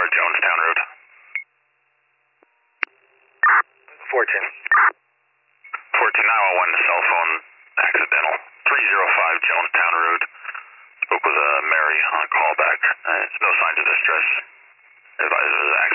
Jonestown Road. Fortune. 14911, cell phone accidental. 305 Jonestown Road. Spoke with Mary on callback. No signs of distress. Advisor is